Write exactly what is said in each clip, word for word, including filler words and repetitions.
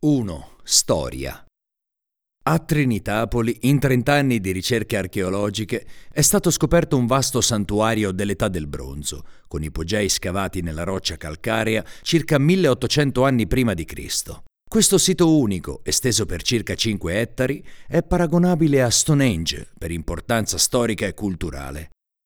uno. Storia. A Trinitapoli, in trent'anni di ricerche archeologiche, è stato scoperto un vasto santuario dell'età del bronzo, con ipogei scavati nella roccia calcarea circa milleottocento anni prima di Cristo. Questo sito unico, esteso per circa cinque ettari, è paragonabile a Stonehenge per importanza storica e culturale.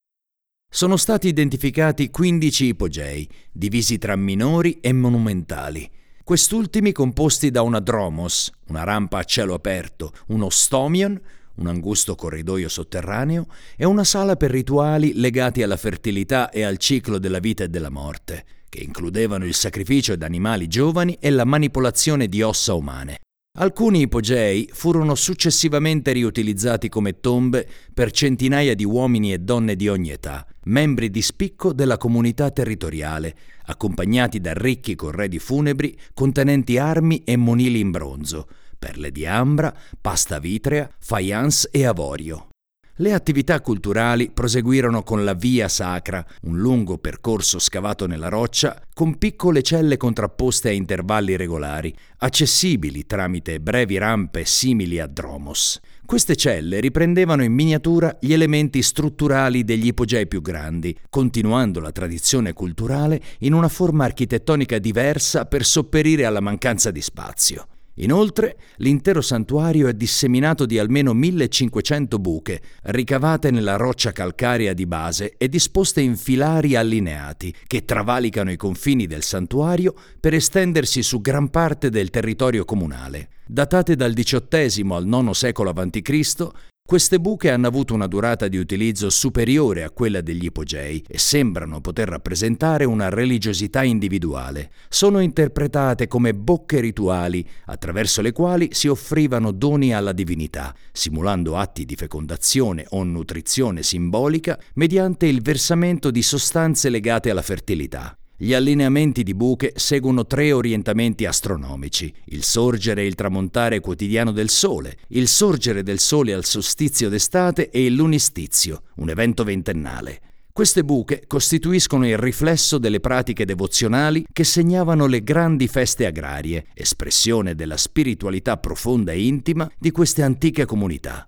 Sono stati identificati quindici ipogei, divisi tra minori e monumentali. Quest'ultimi composti da una dromos, una rampa a cielo aperto, uno stomion, un angusto corridoio sotterraneo e una sala per rituali legati alla fertilità e al ciclo della vita e della morte, che includevano il sacrificio di animali giovani e la manipolazione di ossa umane. Alcuni ipogei furono successivamente riutilizzati come tombe per centinaia di uomini e donne di ogni età, membri di spicco della comunità territoriale, accompagnati da ricchi corredi funebri contenenti armi e monili in bronzo, perle di ambra, pasta vitrea, faience e avorio. Le attività culturali proseguirono con la Via Sacra, un lungo percorso scavato nella roccia con piccole celle contrapposte a intervalli regolari, accessibili tramite brevi rampe simili a dromos. Queste celle riprendevano in miniatura gli elementi strutturali degli ipogei più grandi, continuando la tradizione culturale in una forma architettonica diversa per sopperire alla mancanza di spazio. Inoltre, l'intero santuario è disseminato di almeno millecinquecento buche, ricavate nella roccia calcarea di base e disposte in filari allineati, che travalicano i confini del santuario per estendersi su gran parte del territorio comunale. Datate dal diciottesimo al nono secolo avanti Cristo, queste buche hanno avuto una durata di utilizzo superiore a quella degli ipogei e sembrano poter rappresentare una religiosità individuale. Sono interpretate come bocche rituali attraverso le quali si offrivano doni alla divinità, simulando atti di fecondazione o nutrizione simbolica mediante il versamento di sostanze legate alla fertilità. Gli allineamenti di buche seguono tre orientamenti astronomici: il sorgere e il tramontare quotidiano del Sole, il sorgere del Sole al solstizio d'estate e il lunistizio, un evento ventennale. Queste buche costituiscono il riflesso delle pratiche devozionali che segnavano le grandi feste agrarie, espressione della spiritualità profonda e intima di queste antiche comunità.